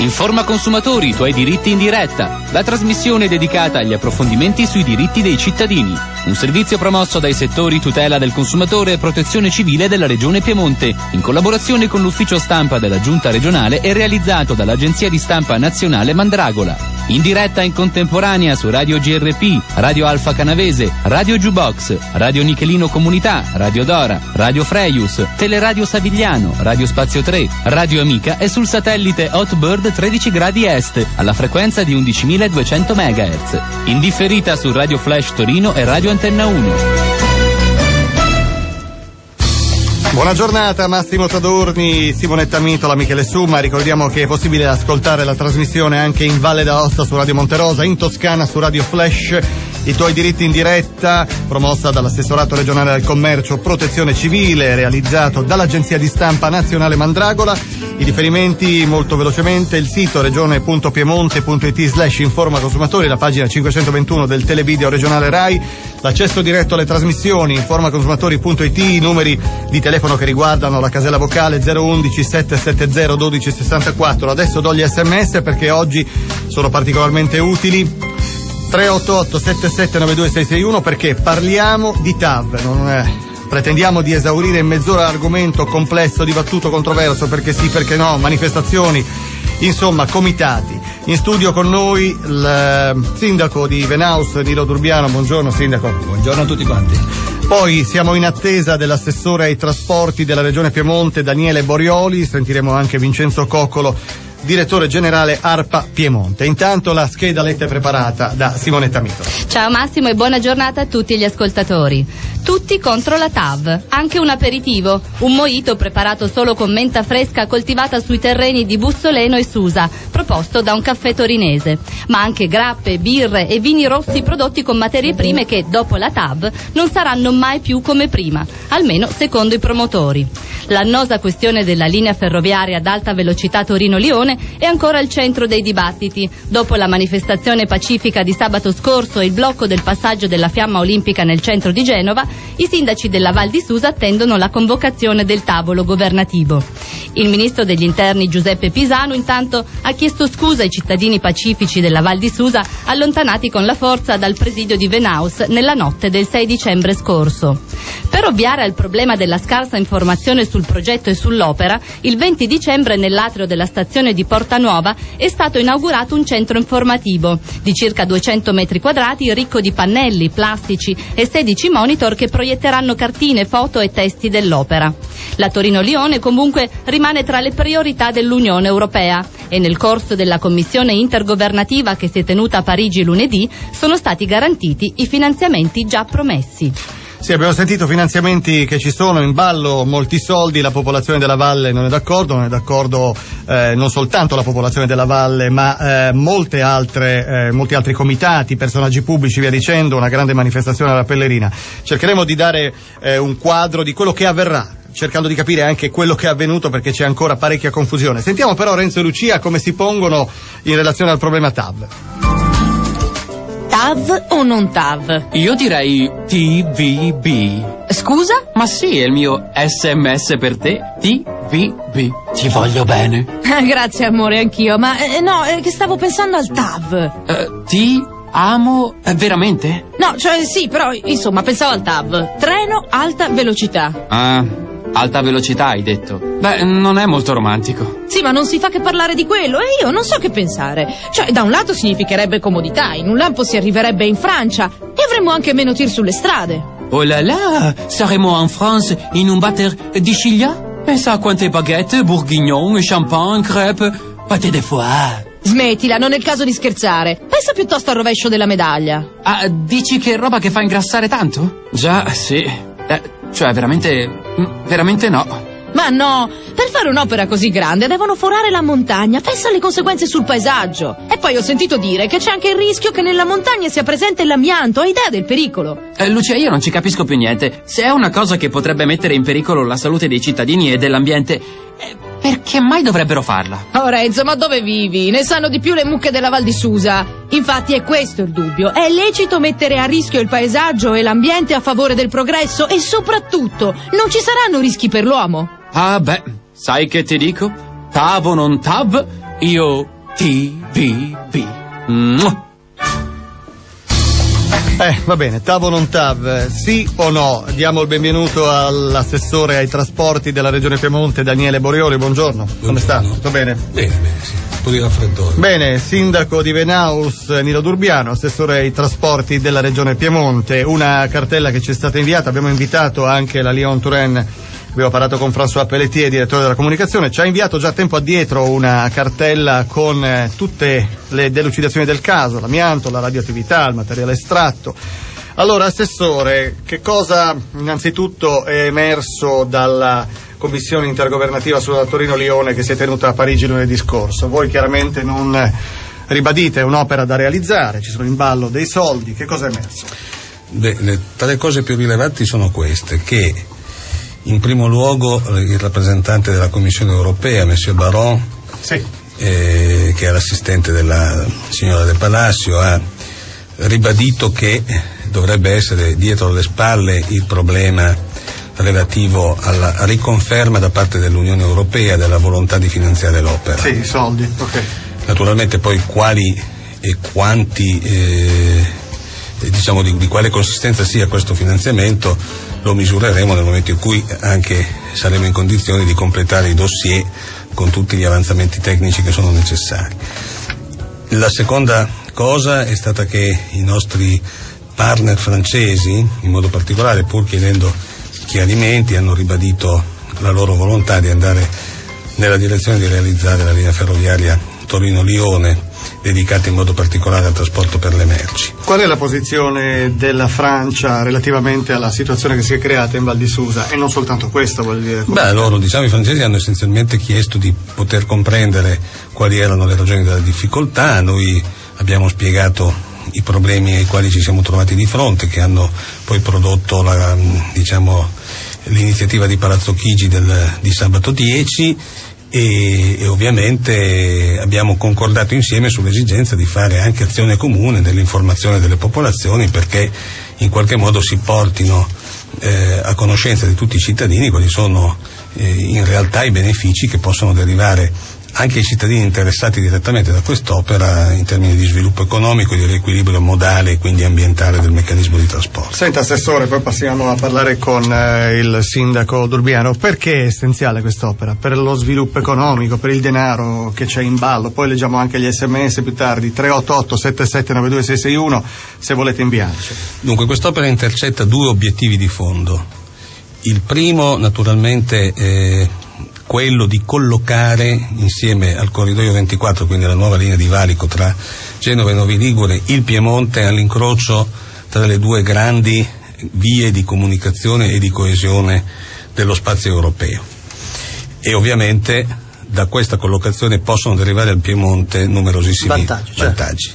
Informa consumatori, i tuoi diritti in diretta. La trasmissione è dedicata agli approfondimenti sui diritti dei cittadini. Un servizio promosso dai settori tutela del consumatore e protezione civile della Regione Piemonte, in collaborazione con l'ufficio stampa della Giunta regionale e realizzato dall'Agenzia di Stampa Nazionale Mandragola. In diretta in contemporanea su Radio GRP, Radio Alfa Canavese, Radio Jukebox, Radio Nichelino Comunità, Radio Dora, Radio Freius, Teleradio Savigliano, Radio Spazio 3, Radio Amica e sul satellite Hotbird 13 gradi est, alla frequenza di 11.200 MHz. In differita su Radio Flash Torino e Radio Antenna 1. Buona giornata, Massimo Tadorni, Simonetta Mitola, Michele Summa. Ricordiamo che è possibile ascoltare la trasmissione anche in Valle d'Aosta su Radio Monterosa, in Toscana su Radio Flash, I tuoi diritti in diretta, promossa dall'Assessorato regionale del commercio Protezione Civile, realizzato dall'Agenzia di Stampa Nazionale Mandragola. I riferimenti molto velocemente: il sito regione.piemonte.it/informa consumatori, la pagina 521 del televideo regionale RAI, l'accesso diretto alle trasmissioni, informaconsumatori.it, i numeri di telefono che riguardano la casella vocale 011 770 1264. Adesso do gli SMS perché oggi sono particolarmente utili. 388 7792 661 perché parliamo di TAV. Pretendiamo di esaurire in mezz'ora l'argomento complesso, dibattuto, controverso, perché sì, perché no, manifestazioni, insomma, comitati. In studio con noi il sindaco di Venaus, Nilo Durbiano. Buongiorno sindaco. Buongiorno a tutti quanti. Poi siamo in attesa dell'assessore ai trasporti della Regione Piemonte, Daniele Borioli. Sentiremo anche Vincenzo Coccolo, direttore generale ARPA Piemonte. Intanto la scheda letta è preparata da Simonetta Mitola. Ciao Massimo e buona giornata a tutti gli ascoltatori. Tutti contro la TAV, anche un aperitivo, un mojito preparato solo con menta fresca coltivata sui terreni di Bussoleno e Susa, proposto da un caffè torinese, ma anche grappe, birre e vini rossi prodotti con materie prime che, dopo la TAV, non saranno mai più come prima, almeno secondo i promotori. L'annosa questione della linea ferroviaria ad alta velocità Torino-Lione è ancora al centro dei dibattiti. Dopo la manifestazione pacifica di sabato scorso e il blocco del passaggio della fiamma olimpica nel centro di Genova, i sindaci della Val di Susa attendono la convocazione del tavolo governativo. Il ministro degli interni Giuseppe Pisano intanto ha chiesto scusa ai cittadini pacifici della Val di Susa allontanati con la forza dal presidio di Venaus nella notte del 6 dicembre scorso. Per ovviare al problema della scarsa informazione sul progetto e sull'opera, il 20 dicembre nell'atrio della stazione di Porta Nuova è stato inaugurato un centro informativo di circa 200 metri quadrati ricco di pannelli, plastici e 16 monitor che proietteranno cartine, foto e testi dell'opera. La Torino-Lione comunque rimane tra le priorità dell'Unione Europea e nel corso della commissione intergovernativa che si è tenuta a Parigi lunedì sono stati garantiti i finanziamenti già promessi. Sì, abbiamo sentito finanziamenti che ci sono in ballo, molti soldi. La popolazione della Valle non è d'accordo non soltanto la popolazione della Valle, ma molti altri comitati, personaggi pubblici, via dicendo, una grande manifestazione alla Pellerina. Cercheremo di dare un quadro di quello che avverrà, cercando di capire anche quello che è avvenuto, perché c'è ancora parecchia confusione. Sentiamo però Renzo e Lucia come si pongono in relazione al problema TAV. TAV o non TAV? Io direi TVB. Scusa? Ma sì, è il mio SMS per te, TVB. Ti voglio bene. Grazie amore, anch'io, ma che stavo pensando al TAV. Ti amo veramente? No, cioè sì, però insomma pensavo al TAV. Treno alta velocità. Ah, alta velocità hai detto. Beh, non è molto romantico. Sì, ma non si fa che parlare di quello e io non so che pensare. Cioè, da un lato significherebbe comodità, in un lampo si arriverebbe in Francia e avremmo anche meno tir sulle strade. Oh là là, saremo en France in un batter di ciglia? Pensa a quante baguette, bourguignon, champagne, crêpes, pâté de foie. Smettila, non è il caso di scherzare. Pensa piuttosto al rovescio della medaglia. Ah, dici che è roba che fa ingrassare tanto? Già, sì. Cioè, veramente no. Ma no, per fare un'opera così grande devono forare la montagna, pensa alle conseguenze sul paesaggio. E poi ho sentito dire che c'è anche il rischio che nella montagna sia presente l'amianto. Hai idea del pericolo? Lucia, io non ci capisco più niente. Se è una cosa che potrebbe mettere in pericolo la salute dei cittadini e dell'ambiente, perché mai dovrebbero farla? Oh Renzo, ma dove vivi? Ne sanno di più le mucche della Val di Susa. Infatti è questo il dubbio. È lecito mettere a rischio il paesaggio e l'ambiente a favore del progresso e soprattutto non ci saranno rischi per l'uomo? Ah beh, sai che ti dico? TAV o non TAV, io TVB. Va bene, TAV o non TAV, sì o no? Diamo il benvenuto all'assessore ai trasporti della Regione Piemonte, Daniele Borioli, buongiorno. Come sta? Tutto bene? Bene, sì. Un po' di raffreddore. Bene, sindaco di Venaus, Nilo Durbiano, assessore ai trasporti della Regione Piemonte, una cartella che ci è stata inviata, abbiamo invitato anche la Lyon Turin. Abbiamo parlato con François Pelletier, direttore della comunicazione, ci ha inviato già tempo addietro una cartella con tutte le delucidazioni del caso, l'amianto, la radioattività, il materiale estratto. Allora, assessore, che cosa innanzitutto è emerso dalla commissione intergovernativa sulla Torino-Lione che si è tenuta a Parigi lunedì scorso? Voi chiaramente non ribadite, è un'opera da realizzare, ci sono in ballo dei soldi, che cosa è emerso? Tra le cose più rilevanti sono queste, che in primo luogo il rappresentante della Commissione europea, Monsieur Baron, sì, che è l'assistente della signora De Palacio, ha ribadito che dovrebbe essere dietro le spalle il problema relativo alla riconferma da parte dell'Unione Europea della volontà di finanziare l'opera. Sì, i soldi, ok. Naturalmente poi quali e quanti, di quale consistenza sia questo finanziamento lo misureremo nel momento in cui anche saremo in condizioni di completare i dossier con tutti gli avanzamenti tecnici che sono necessari. La seconda cosa è stata che i nostri partner francesi, in modo particolare, pur chiedendo chiarimenti, hanno ribadito la loro volontà di andare nella direzione di realizzare la linea ferroviaria Torino-Lione, dedicata in modo particolare al trasporto per le merci. Qual è la posizione della Francia relativamente alla situazione che si è creata in Val di Susa? E non soltanto questo, voglio dire. I francesi hanno essenzialmente chiesto di poter comprendere quali erano le ragioni della difficoltà. Noi abbiamo spiegato i problemi ai quali ci siamo trovati di fronte, che hanno poi prodotto l'iniziativa di Palazzo Chigi di sabato 10, e ovviamente abbiamo concordato insieme sull'esigenza di fare anche azione comune dell'informazione delle popolazioni, perché in qualche modo si portino a conoscenza di tutti i cittadini quali sono in realtà i benefici che possono derivare anche ai cittadini interessati direttamente da quest'opera in termini di sviluppo economico, di riequilibrio modale e quindi ambientale del meccanismo di trasporto. Senta, assessore, poi passiamo a parlare con il sindaco Durbiano. Perché è essenziale quest'opera? Per lo sviluppo economico, per il denaro che c'è in ballo? Poi leggiamo anche gli SMS più tardi, 388 7792 661, se volete inviarci. Dunque, quest'opera intercetta due obiettivi di fondo. Il primo, naturalmente, quello di collocare insieme al corridoio 24, quindi la nuova linea di valico tra Genova e Novi Ligure, il Piemonte all'incrocio tra le due grandi vie di comunicazione e di coesione dello spazio europeo. E ovviamente da questa collocazione possono derivare al Piemonte numerosissimi vantaggi,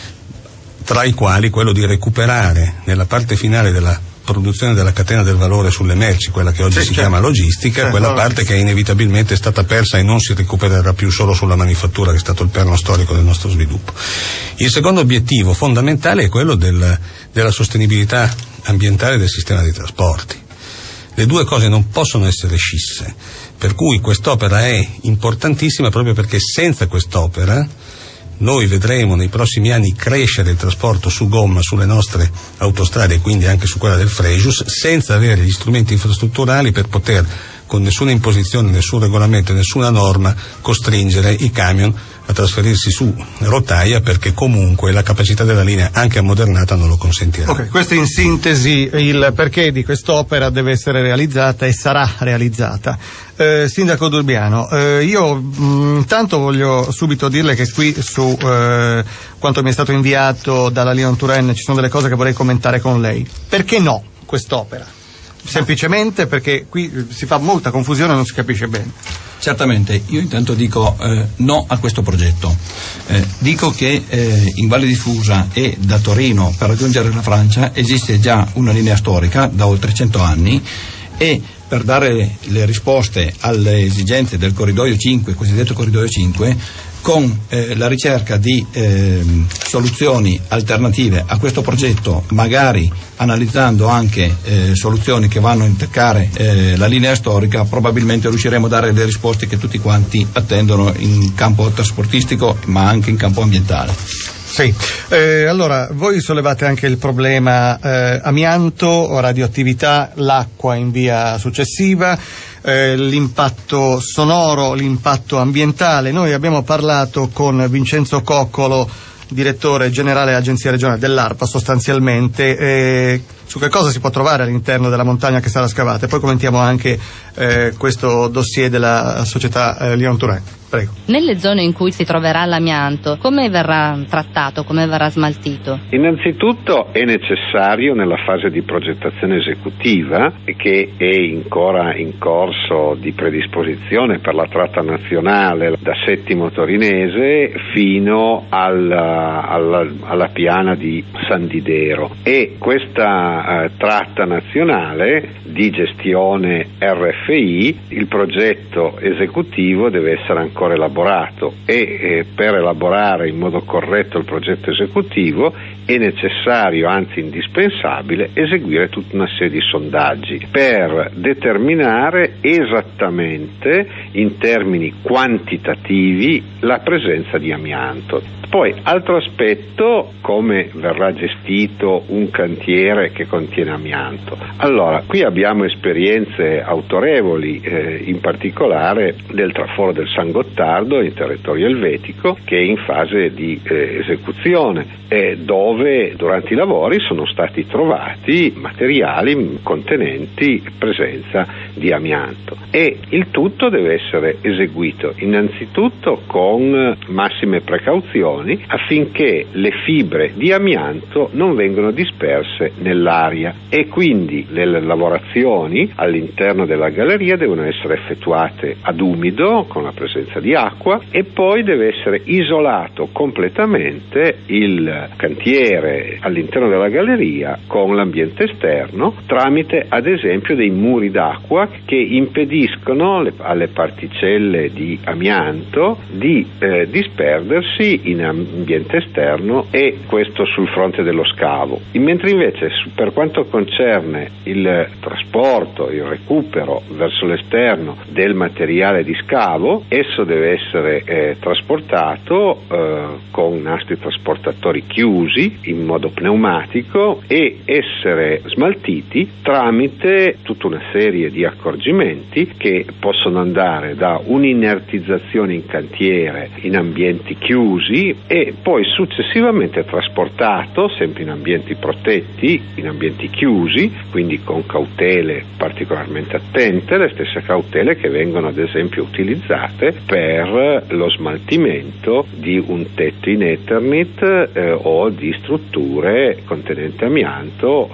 tra i quali quello di recuperare nella parte finale della produzione della catena del valore sulle merci, quella che oggi si chiama logistica, quella parte che inevitabilmente è stata persa e non si recupererà più solo sulla manifattura, che è stato il perno storico del nostro sviluppo. Il secondo obiettivo fondamentale è quello della sostenibilità ambientale del sistema dei trasporti. Le due cose non possono essere scisse, per cui quest'opera è importantissima proprio perché senza quest'opera noi vedremo nei prossimi anni crescere il trasporto su gomma sulle nostre autostrade e quindi anche su quella del Frejus, senza avere gli strumenti infrastrutturali per poter, con nessuna imposizione, nessun regolamento, nessuna norma, costringere i camion a trasferirsi su rotaia, perché comunque la capacità della linea, anche ammodernata, non lo consentirà. Ok, questo in sintesi il perché di quest'opera deve essere realizzata e sarà realizzata. Sindaco Durbiano, io intanto voglio subito dirle che qui su quanto mi è stato inviato dalla Lyon Turin ci sono delle cose che vorrei commentare con lei. Perché no quest'opera? Semplicemente perché qui si fa molta confusione e non si capisce bene. Certamente, io intanto dico no a questo progetto. Dico che in Valle di Susa e da Torino per raggiungere la Francia esiste già una linea storica da oltre 100 anni e per dare le risposte alle esigenze del corridoio 5, cosiddetto corridoio 5, con la ricerca di soluzioni alternative a questo progetto, magari analizzando anche soluzioni che vanno a intaccare la linea storica, probabilmente riusciremo a dare le risposte che tutti quanti attendono in campo trasportistico, ma anche in campo ambientale. Sì, allora voi sollevate anche il problema amianto, radioattività, l'acqua in via successiva, l'impatto sonoro, l'impatto ambientale. Noi abbiamo parlato con Vincenzo Coccolo, direttore generale Agenzia regionale dell'ARPA, sostanzialmente su che cosa si può trovare all'interno della montagna che sarà scavata, e poi commentiamo anche questo dossier della società Lyon-Turin. Prego. Nelle zone in cui si troverà l'amianto, come verrà trattato, come verrà smaltito? Innanzitutto è necessario nella fase di progettazione esecutiva, che è ancora in corso di predisposizione per la tratta nazionale da Settimo Torinese fino alla piana di San Didero, e questa tratta nazionale di gestione RFI, il progetto esecutivo deve essere ancora elaborato, e per elaborare in modo corretto il progetto esecutivo è necessario, anzi indispensabile, eseguire tutta una serie di sondaggi per determinare esattamente in termini quantitativi la presenza di amianto. Poi, altro aspetto, come verrà gestito un cantiere che contiene amianto. Allora, qui abbiamo esperienze autorevoli, in particolare del traforo del San Gottardo in territorio elvetico, che è in fase di esecuzione, dove durante i lavori sono stati trovati materiali contenenti presenza di amianto, e il tutto deve essere eseguito innanzitutto con massime precauzioni affinché le fibre di amianto non vengano disperse nell'aria, e quindi le lavorazioni all'interno della galleria devono essere effettuate ad umido con la presenza di acqua, e poi deve essere isolato completamente il cantiere all'interno della galleria con l'ambiente esterno tramite ad esempio dei muri d'acqua che impediscono alle particelle di amianto di disperdersi in ambiente esterno, e questo sul fronte dello scavo. Mentre invece per quanto concerne il trasporto, il recupero verso l'esterno del materiale di scavo, esso deve essere trasportato con nastri trasportatori chiusi in modo pneumatico e essere smaltiti tramite tutta una serie di accorgimenti che possono andare da un'inertizzazione in cantiere in ambienti chiusi, e poi successivamente trasportato sempre in ambienti protetti, in ambienti chiusi, quindi con cautele particolarmente attente, le stesse cautele che vengono ad esempio utilizzate per lo smaltimento di un tetto in Eternit o di strutture contenenti amianto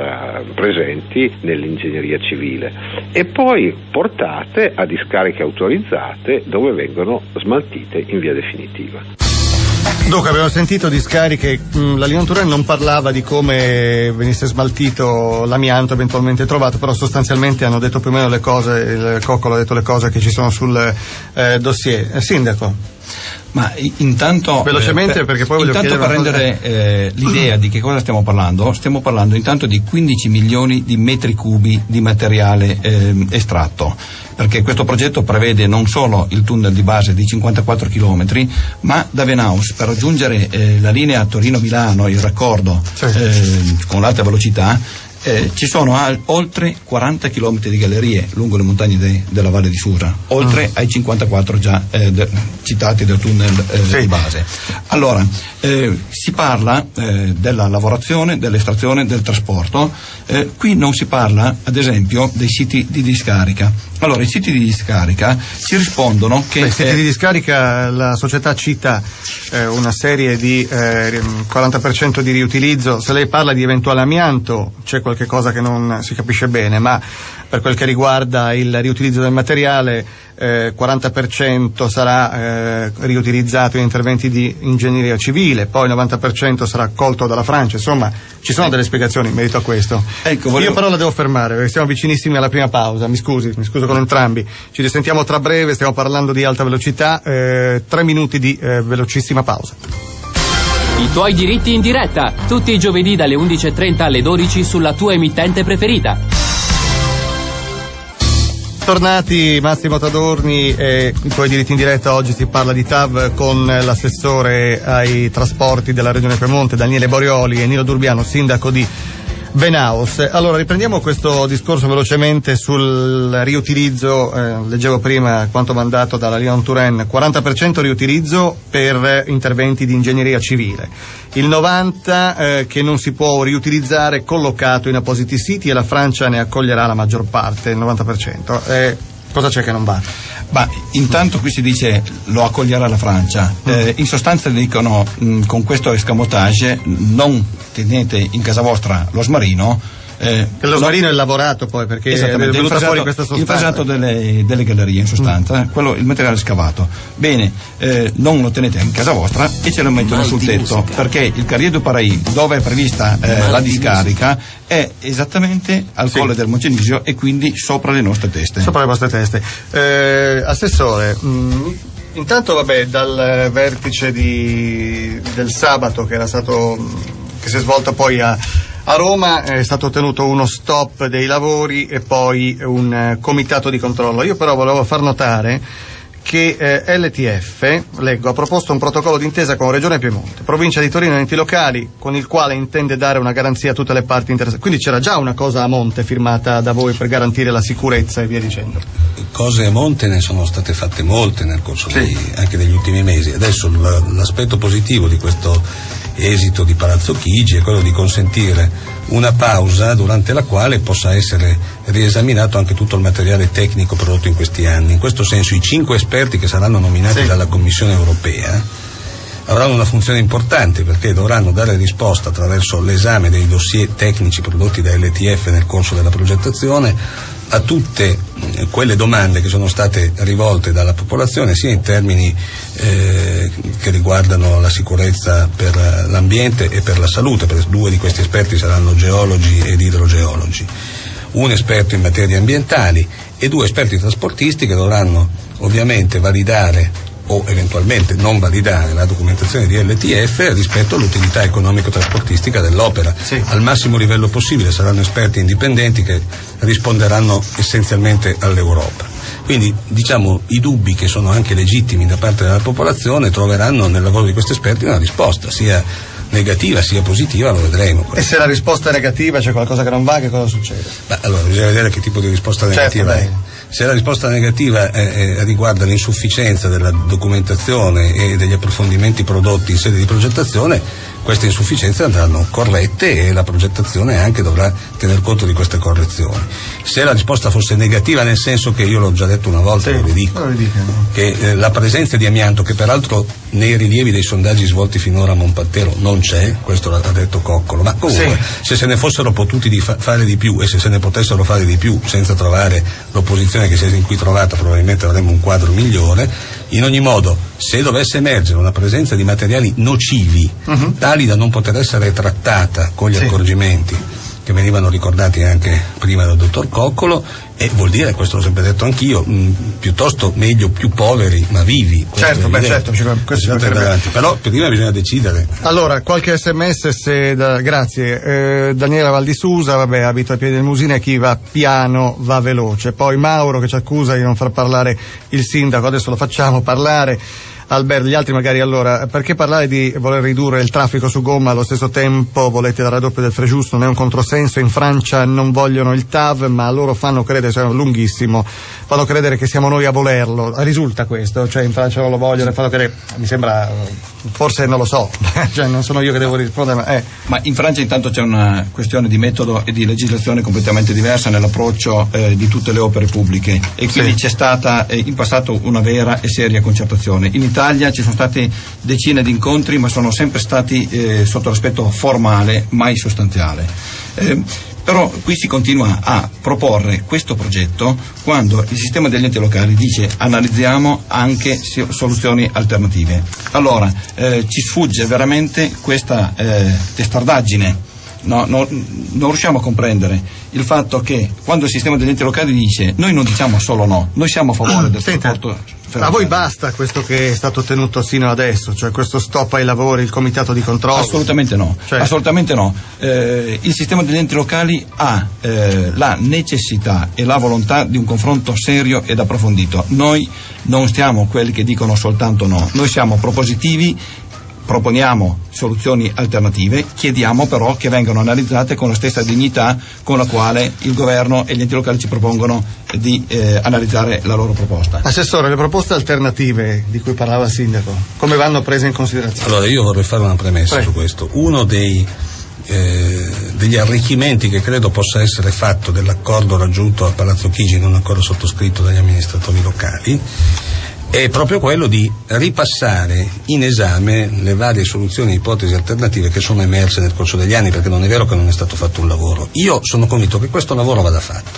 presenti nell'ingegneria civile, e poi portate a discariche autorizzate dove vengono smaltite in via definitiva. Dunque, abbiamo sentito discariche, la Lyon-Turin non parlava di come venisse smaltito l'amianto eventualmente trovato, però sostanzialmente hanno detto più o meno le cose, il Coccolo ha detto le cose che ci sono sul dossier. Sindaco? Ma intanto velocemente, perché poi voglio intanto per rendere l'idea di che cosa stiamo parlando intanto di 15 milioni di metri cubi di materiale estratto, perché questo progetto prevede non solo il tunnel di base di 54 km, ma da Venaus per raggiungere la linea Torino-Milano, il raccordo con l'alta velocità, ci sono oltre 40 km di gallerie lungo le montagne della Valle di Susa, oltre ai 54 già citati del tunnel di base. Allora, si parla della lavorazione, dell'estrazione, del trasporto. Qui non si parla, ad esempio, dei siti di discarica. Allora, i siti di discarica ci rispondono che... I siti di discarica, la società cita una serie di 40% di riutilizzo. Se lei parla di eventuale amianto, c'è qualche cosa che non si capisce bene, ma per quel che riguarda il riutilizzo del materiale 40% sarà riutilizzato in interventi di ingegneria civile, poi il 90% sarà accolto dalla Francia. Insomma, ci sono delle spiegazioni in merito a questo. Io però la devo fermare perché siamo vicinissimi alla prima pausa. Mi scuso con entrambi. Ci risentiamo tra breve, stiamo parlando di alta velocità. 3 minuti di velocissima pausa. I tuoi diritti in diretta, tutti i giovedì dalle 11:30 alle 12 sulla tua emittente preferita. Tornati, Massimo Tadorni e i tuoi diritti in diretta. Oggi si parla di TAV con l'assessore ai trasporti della Regione Piemonte, Daniele Borioli, e Nino Durbiano, sindaco di Venaus. Allora, riprendiamo questo discorso velocemente sul riutilizzo. Leggevo prima quanto mandato dalla Lyon Turin: 40% riutilizzo per interventi di ingegneria civile, il 90% che non si può riutilizzare collocato in appositi siti, e la Francia ne accoglierà la maggior parte, il 90%. Cosa c'è che non va? Ma intanto qui si dice lo accoglierà la Francia, in sostanza dicono con questo escamotage non tenete in casa vostra lo smarino. Che lo smarino è lavorato poi, perché è venuta fuori questa sostanza. Il fresato delle gallerie, in sostanza, il materiale scavato. Bene, non lo tenete in casa vostra e ce lo mettono sul tetto, perché il Carrier du Paraïs, dove è prevista la discarica, è esattamente al Colle del Moncenisio e quindi sopra le nostre teste. Sopra le vostre teste. Assessore, intanto dal vertice del sabato che si è svolto poi a Roma è stato ottenuto uno stop dei lavori e poi un comitato di controllo. Io però volevo far notare che LTF, leggo, ha proposto un protocollo d'intesa con Regione Piemonte, Provincia di Torino e enti locali, con il quale intende dare una garanzia a tutte le parti interessate. Quindi c'era già una cosa a monte firmata da voi per garantire la sicurezza e via dicendo. Cose a monte ne sono state fatte molte nel corso anche degli ultimi mesi. Adesso l'aspetto positivo di questo esito di Palazzo Chigi è quello di consentire una pausa durante la quale possa essere riesaminato anche tutto il materiale tecnico prodotto in questi anni. In questo senso i 5 esperti che saranno nominati dalla Commissione europea avranno una funzione importante, perché dovranno dare risposta attraverso l'esame dei dossier tecnici prodotti da LTF nel corso della progettazione a tutte quelle domande che sono state rivolte dalla popolazione, sia in termini che riguardano la sicurezza per l'ambiente e per la salute, perché 2 di questi esperti saranno geologi ed idrogeologi, un esperto in materie ambientali e 2 esperti trasportisti che dovranno ovviamente validare o eventualmente non validare la documentazione di LTF rispetto all'utilità economico-trasportistica dell'opera. Al massimo livello possibile saranno esperti indipendenti che risponderanno essenzialmente all'Europa. Quindi i dubbi, che sono anche legittimi da parte della popolazione, troveranno nel lavoro di questi esperti una risposta, sia negativa sia positiva, lo vedremo. E se la risposta è negativa, c'è qualcosa che non va, che cosa succede? Allora bisogna vedere che tipo di risposta negativa è. Se la risposta negativa riguarda l'insufficienza della documentazione e degli approfondimenti prodotti in sede di progettazione, queste insufficienze andranno corrette e la progettazione anche dovrà tener conto di queste correzioni. Se la risposta fosse negativa, nel senso che, io l'ho già detto una volta, lo ridico, che la presenza di amianto, che peraltro nei rilievi dei sondaggi svolti finora a Monpattero non c'è, questo l'ha detto Coccolo, ma comunque se se ne fossero potuti fare di più e se se ne potessero fare di più senza trovare l'opposizione che si è in qui trovata, probabilmente avremmo un quadro migliore. In ogni modo, se dovesse emergere una presenza di materiali nocivi tali da non poter essere trattata con gli accorgimenti che venivano ricordati anche prima dal dottor Coccolo, e vuol dire, questo l'ho sempre detto anch'io, piuttosto meglio più poveri ma vivi. Certo, questo però prima bisogna decidere. Allora, qualche sms grazie. Daniela Valdisusa, abito ai piedi del Musine, chi va piano va veloce. Poi Mauro che ci accusa di non far parlare il sindaco, adesso lo facciamo parlare. Alberto, gli altri magari. Allora, perché parlare di voler ridurre il traffico su gomma, allo stesso tempo volete il raddoppio del Frejus? Non è un controsenso. In Francia non vogliono il TAV, ma loro fanno credere, lunghissimo, fanno credere che siamo noi a volerlo. Risulta questo? Cioè in Francia non lo vogliono, fanno credere, mi sembra, forse non lo so, cioè non sono io che devo rispondere, ma in Francia intanto c'è una questione di metodo e di legislazione completamente diversa nell'approccio di tutte le opere pubbliche, e quindi c'è stata in passato una vera e seria concertazione. In Italia ci sono stati decine di incontri, ma sono sempre stati sotto l'aspetto formale, mai sostanziale. Però qui si continua a proporre questo progetto quando il sistema degli enti locali dice analizziamo anche soluzioni alternative. Allora ci sfugge veramente questa testardaggine. Non riusciamo a comprendere il fatto che quando il sistema degli enti locali dice noi non diciamo solo no, noi siamo a favore del trasporto ferroviario. A voi basta questo che è stato ottenuto sino adesso, cioè questo stop ai lavori, il comitato di controllo? Assolutamente no, assolutamente no. Il sistema degli enti locali ha la necessità e la volontà di un confronto serio ed approfondito. Noi non siamo quelli che dicono soltanto no, noi siamo propositivi, proponiamo soluzioni alternative, chiediamo però che vengano analizzate con la stessa dignità con la quale il governo e gli enti locali ci propongono di analizzare la loro proposta. Assessore, le proposte alternative di cui parlava il sindaco, come vanno prese in considerazione? Allora io vorrei fare una premessa su questo. Uno degli arricchimenti che credo possa essere fatto dell'accordo raggiunto a Palazzo Chigi, un accordo sottoscritto dagli amministratori locali, è proprio quello di ripassare in esame le varie soluzioni e ipotesi alternative che sono emerse nel corso degli anni, perché non è vero che non è stato fatto un lavoro. Io sono convinto che questo lavoro vada fatto,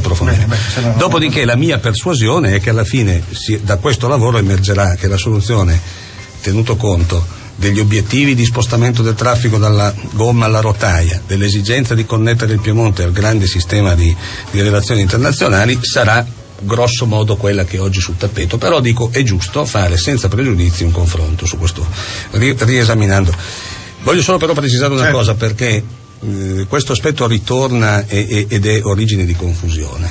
Dopodiché la mia persuasione è che alla fine da questo lavoro emergerà che la soluzione, tenuto conto degli obiettivi di spostamento del traffico dalla gomma alla rotaia, dell'esigenza di connettere il Piemonte al grande sistema di relazioni internazionali, sarà grosso modo quella che è oggi sul tappeto. Però dico, è giusto fare senza pregiudizi un confronto su questo, riesaminando. Voglio solo però precisare una cosa, perché questo aspetto ritorna ed è origine di confusione.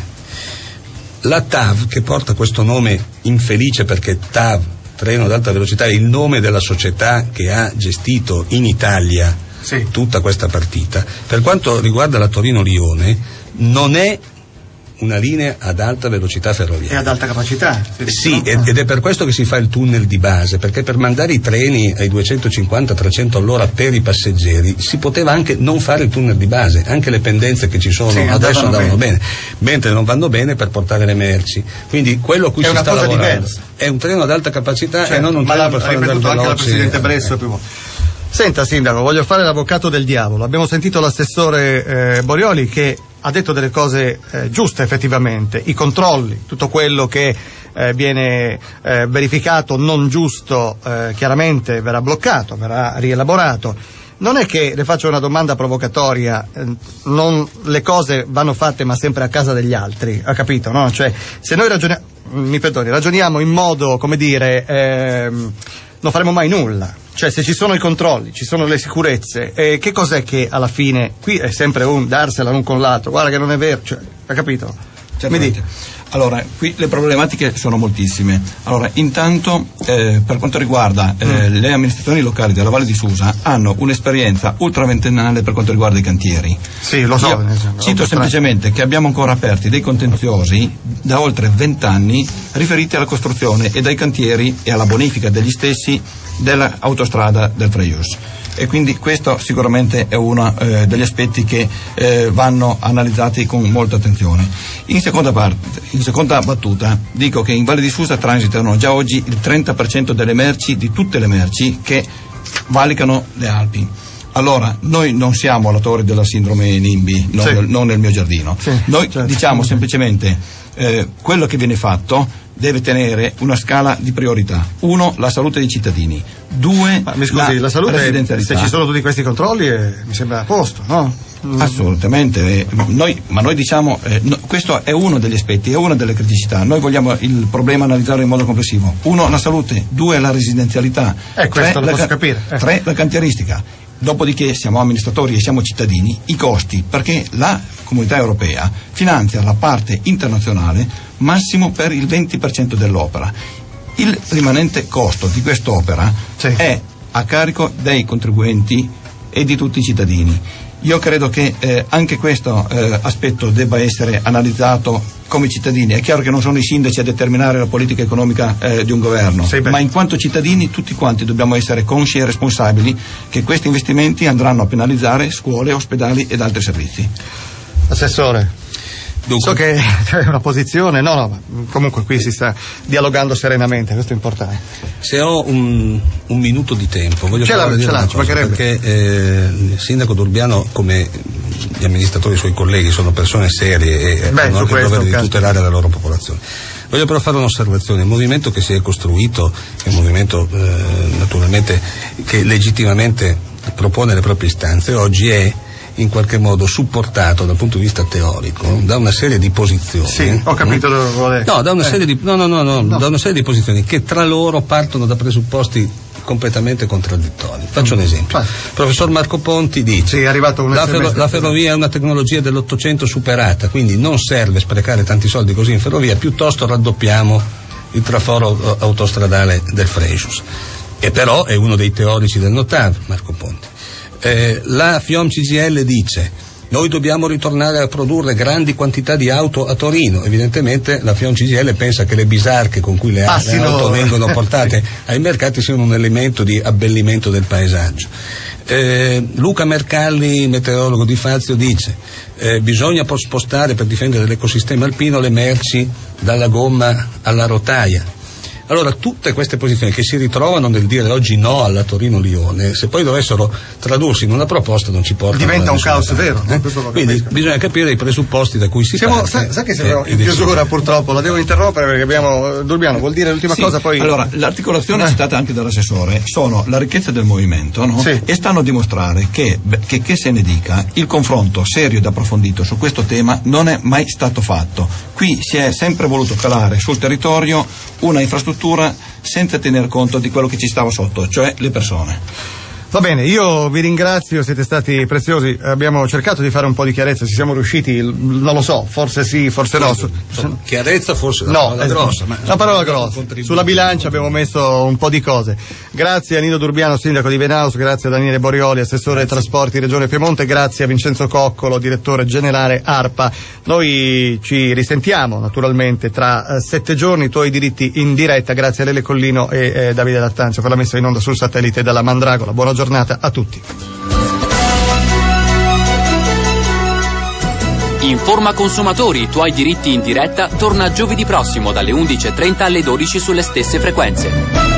La TAV, che porta questo nome infelice perché TAV, treno ad alta velocità, è il nome della società che ha gestito in Italia tutta questa partita, per quanto riguarda la Torino-Lione non è una linea ad alta velocità ferroviaria. E ad alta capacità. Sì, ed è per questo che si fa il tunnel di base, perché per mandare i treni ai 250-300 all'ora per i passeggeri si poteva anche non fare il tunnel di base, anche le pendenze che ci sono adesso andavano bene, mentre non vanno bene per portare le merci. Quindi quello a cui si sta lavorando è un treno ad alta capacità e non un treno per fare andare veloci. Anche la Presidente Bresso più volte. Senta Sindaco, voglio fare l'avvocato del diavolo. Abbiamo sentito l'assessore Borioli che ha detto delle cose giuste effettivamente, i controlli, tutto quello che viene verificato non giusto chiaramente verrà bloccato, verrà rielaborato. Non è che, le faccio una domanda provocatoria, le cose vanno fatte ma sempre a casa degli altri, ha capito, no? Cioè, se noi ragioniamo in modo, come dire, non faremo mai nulla. Cioè, se ci sono i controlli, ci sono le sicurezze, che cos'è che alla fine, qui è sempre darsela l'un con l'altro, guarda che non è vero, cioè, ha capito? Mi dite. Allora, qui le problematiche sono moltissime. Allora, intanto, per quanto riguarda le amministrazioni locali della Valle di Susa, hanno un'esperienza ultraventennale per quanto riguarda i cantieri. Sì, lo so. Cito semplicemente che abbiamo ancora aperti dei contenziosi da oltre 20 anni riferiti alla costruzione e ai cantieri e alla bonifica degli stessi dell'autostrada del Frejus. E quindi questo sicuramente è uno degli aspetti che vanno analizzati con molta attenzione. In seconda battuta dico che in Valle di Susa transitano già oggi il 30% delle merci, di tutte le merci che valicano le Alpi. Allora, noi non siamo autori della sindrome NIMBY, non nel mio giardino. Noi diciamo semplicemente quello che viene fatto deve tenere una scala di priorità. 1, la salute dei cittadini. 2, mi scusi, la salute, residenzialità. Se ci sono tutti questi controlli mi sembra a posto, no? Assolutamente, noi diciamo questo è uno degli aspetti, è una delle criticità. Noi vogliamo il problema analizzarlo in modo complessivo. 1, la salute. 2, la residenzialità. Questo lo posso capire. 3, la cantieristica. Dopodiché siamo amministratori e siamo cittadini, i costi, perché la Comunità Europea finanzia la parte internazionale massimo per il 20% dell'opera. Il rimanente costo di quest'opera è a carico dei contribuenti e di tutti i cittadini. Io credo che anche questo aspetto debba essere analizzato come cittadini. È chiaro che non sono i sindaci a determinare la politica economica di un governo, ma in quanto cittadini tutti quanti dobbiamo essere consci e responsabili che questi investimenti andranno a penalizzare scuole, ospedali ed altri servizi. Assessore, so che c'è una posizione, ma comunque qui si sta dialogando serenamente, questo è importante. Se ho un minuto di tempo voglio dire una cosa, perché il sindaco d'Urbiano, come gli amministratori, i suoi colleghi sono persone serie e hanno anche il dovere di tutelare la loro popolazione. Voglio però fare un'osservazione: il movimento che si è costruito è un movimento naturalmente che legittimamente propone le proprie istanze, oggi è in qualche modo supportato dal punto di vista teorico da una serie di posizioni. Sì, ho capito dove vuole. No, da una serie di da una serie di posizioni che tra loro partono da presupposti completamente contraddittori. Faccio un esempio. Il professor Marco Ponti dice: è arrivato un la ferrovia è una tecnologia dell'Ottocento superata, quindi non serve sprecare tanti soldi così in ferrovia, piuttosto raddoppiamo il traforo autostradale del Frejus. E però è uno dei teorici del Notav, Marco Ponti. La FIOM CGIL dice: noi dobbiamo ritornare a produrre grandi quantità di auto a Torino. Evidentemente la FIOM CGIL pensa che le bisarche con cui le auto vengono portate ai mercati siano un elemento di abbellimento del paesaggio. Luca Mercalli, meteorologo di Fazio, dice: bisogna spostare per difendere l'ecosistema alpino le merci dalla gomma alla rotaia. Allora, tutte queste posizioni che si ritrovano nel dire oggi no alla Torino-Lione, se poi dovessero tradursi in una proposta non ci portano. Diventa un caos vero, Quindi bisogna capire i presupposti da cui si parte. Sa che siamo in chiusura, purtroppo, la devo interrompere perché abbiamo Durbiano, vuol dire l'ultima cosa poi. Allora, l'articolazione citata anche dall'assessore sono la ricchezza del movimento, no? Sì. E stanno a dimostrare che se ne dica, il confronto serio ed approfondito su questo tema non è mai stato fatto. Qui si è sempre voluto calare sul territorio una infrastruttura senza tener conto di quello che ci stava sotto, cioè le persone. Va bene, io vi ringrazio, siete stati preziosi, abbiamo cercato di fare un po' di chiarezza, ci siamo riusciti, non lo so, forse sì, forse no. Chiarezza forse no, grossa, ma una parola grossa. Sulla bilancia abbiamo messo un po' di cose. Grazie a Nino Durbiano, sindaco di Venaus, grazie a Daniele Borioli, assessore ai trasporti Regione Piemonte, grazie a Vincenzo Coccolo, direttore generale ARPA. Noi ci risentiamo naturalmente tra 7 giorni, Tuoi diritti in diretta, grazie a Lele Collino e Davide Lattanzio per la messa in onda sul satellite dalla Mandragola. Buona giornata a tutti. Informa consumatori, i tuoi diritti in diretta torna giovedì prossimo dalle 11:30 alle 12 sulle stesse frequenze.